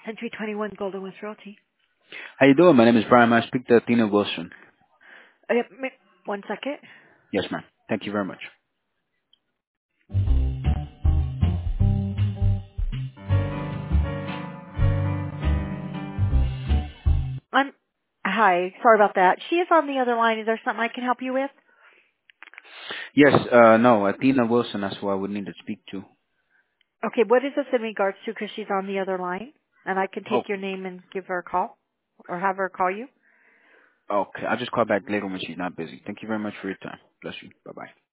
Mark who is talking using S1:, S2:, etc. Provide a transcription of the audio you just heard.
S1: Century 21 Golden West Realty.
S2: How you doing? My name is Brian. I speak to Athena Wilson.
S1: One second.
S2: Yes, ma'am. Thank you very much.
S1: Hi, sorry about that. She is on the other line. Is there something I can help you with?
S2: Yes, no, Athena Wilson, that's who I would need to speak to.
S1: Okay, what is this in regards to? Because she's on the other line, and I can
S2: Oh,
S1: take your name and give her a call, or have her call you.
S2: okay. I'll just call back later when she's not busy. Thank you very much for your time. Bless you. Bye-bye.